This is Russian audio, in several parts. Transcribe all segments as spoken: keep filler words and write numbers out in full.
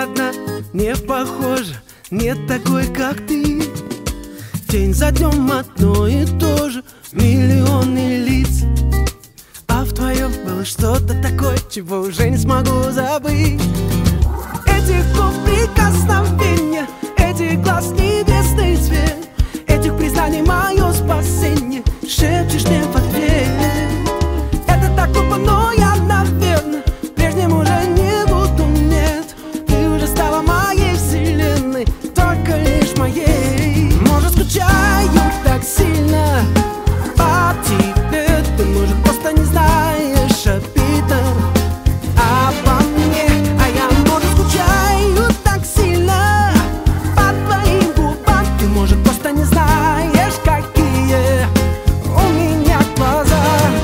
одна, не похожа, нет такой, как ты. День за днем одно и то же, миллионы лиц, а в твоем было что-то такое, чего уже не смогу забыть. Этих губ прикосновения, этих глаз небесный цвет, этих признаний мое спасение, шепчешь мне в ответ. Это так глупо, но я, наверное, прежним уже не буду, нет. Ты уже стала моей вселенной, только лишь моей. Может, скучаю так сильно по тебе, ты, может, просто не знаешь обида обо мне. А я, может, скучаю так сильно по твоим губам, ты, может, просто не знаешь, какие у меня глаза.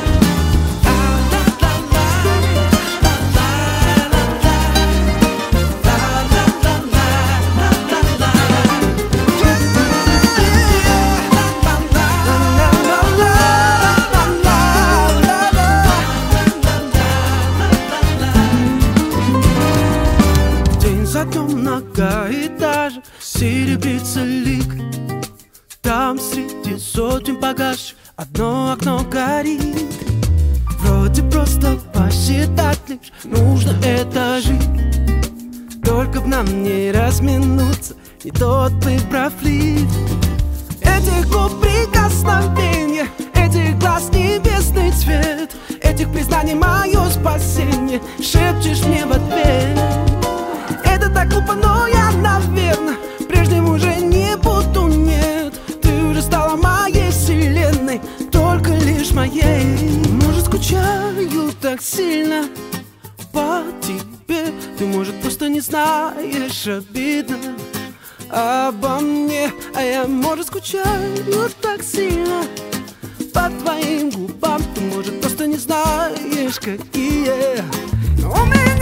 День за днем многоэтажек серебрится лик, там среди сотен погасших одно окно горит. Вроде просто посчитать лишь нужно этажи, только б нам не разминуться, не тот бы профлит. Этих губ прикосновения, этих глаз небесный цвет, этих признаний мое спасение, шепчешь мне в ответ. Это так глупо, но я, наверное, прежним уже не буду, нет. Ты уже стала моей вселенной, только лишь моей. Может, скучаю так сильно по тебе, ты, может, просто не знаешь обидно обо мне. А я, может, скучаю так сильно по твоим губам, ты, может, просто не знаешь, какие у меня